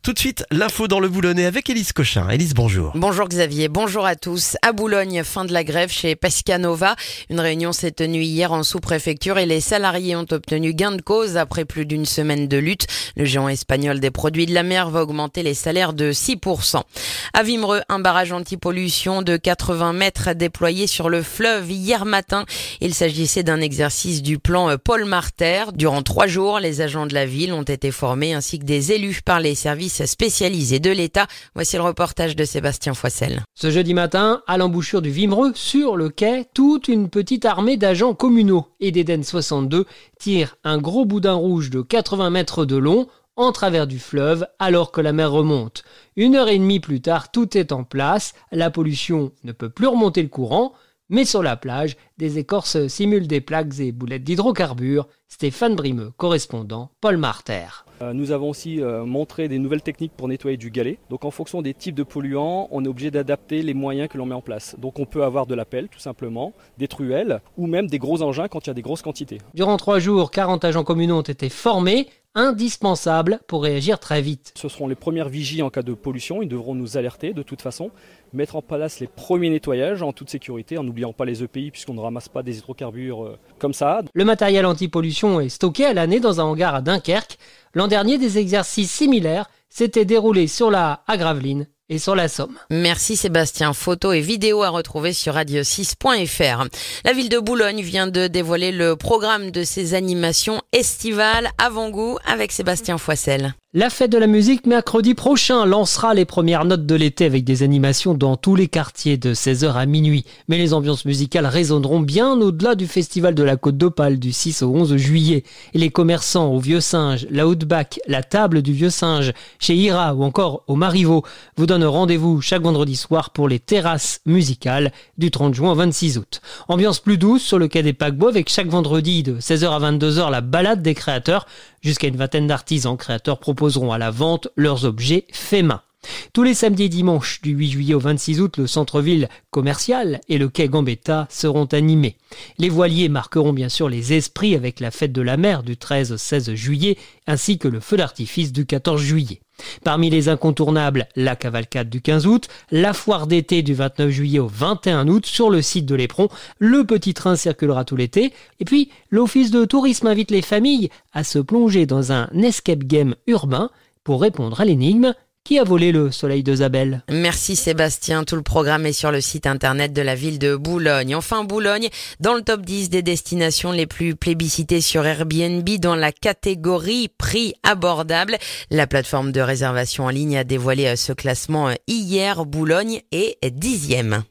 Tout de suite, l'info dans le Boulonnais avec Élise Cochin. Élise, bonjour. Bonjour Xavier, bonjour à tous. À Boulogne, fin de la grève chez Pescanova. Une réunion s'est tenue hier en sous-préfecture et les salariés ont obtenu gain de cause après plus d'une semaine de lutte. Le géant espagnol des produits de la mer va augmenter les salaires de 6%. À Wimereux, un barrage anti-pollution de 80 mètres déployé sur le fleuve hier matin. Il s'agissait d'un exercice du plan Paul Marter. Durant 3 jours, les agents de la ville ont été formés ainsi que des élus par les services spécialisés de l'État. Voici le reportage de Sébastien Foissel. Ce jeudi matin, à l'embouchure du Wimereux, sur le quai, toute une petite armée d'agents communaux et d'Eden 62 tire un gros boudin rouge de 80 mètres de long en travers du fleuve alors que la mer remonte. 1h30 plus tard, tout est en place, la pollution ne peut plus remonter le courant, mais sur la plage, des écorces simulent des plaques et boulettes d'hydrocarbures. Stéphane Brimeux, correspondant, Paul Marter. Nous avons aussi montré des nouvelles techniques pour nettoyer du galet. Donc en fonction des types de polluants, on est obligé d'adapter les moyens que l'on met en place. Donc on peut avoir de la pelle tout simplement, des truelles ou même des gros engins quand il y a des grosses quantités. Durant 3 jours, 40 agents communaux ont été formés, indispensables pour réagir très vite. Ce seront les premières vigies en cas de pollution, ils devront nous alerter de toute façon, mettre en place les premiers nettoyages en toute sécurité, en n'oubliant pas les EPI puisqu'on ne ramasse pas des hydrocarbures comme ça. Le matériel anti-pollution est stocké à l'année dans un hangar à Dunkerque. L'an dernier, des exercices similaires s'étaient déroulés sur la à Gravelines et sur la Somme. Merci Sébastien. Photos et vidéos à retrouver sur radio6.fr. La ville de Boulogne vient de dévoiler le programme de ses animations estivales avant-goût avec Sébastien Foissel. La fête de la musique mercredi prochain lancera les premières notes de l'été avec des animations dans tous les quartiers de 16h à minuit. Mais les ambiances musicales résonneront bien au-delà du festival de la Côte d'Opale du 6 au 11 juillet. Et les commerçants au Vieux Singe, la Outback, la Table du Vieux Singe, chez Ira ou encore au Marivaux vous donnent rendez-vous chaque vendredi soir pour les terrasses musicales du 30 juin au 26 août. Ambiance plus douce sur le quai des Paquebots avec chaque vendredi de 16h à 22h la balade des créateurs. Jusqu'à une vingtaine d'artisans créateurs proposeront à la vente leurs objets faits main. Tous les samedis et dimanches du 8 juillet au 26 août, le centre-ville commercial et le quai Gambetta seront animés. Les voiliers marqueront bien sûr les esprits avec la fête de la mer du 13 au 16 juillet ainsi que le feu d'artifice du 14 juillet. Parmi les incontournables, la cavalcade du 15 août, la foire d'été du 29 juillet au 21 août sur le site de l'Éperon, le petit train circulera tout l'été, et puis l'office de tourisme invite les familles à se plonger dans un escape game urbain pour répondre à l'énigme qui a volé le soleil de Zabel. Merci Sébastien, tout le programme est sur le site internet de la ville de Boulogne. Enfin Boulogne, dans le top 10 des destinations les plus plébiscitées sur Airbnb dans la catégorie prix abordable. La plateforme de réservation en ligne a dévoilé ce classement hier. Boulogne est 10e.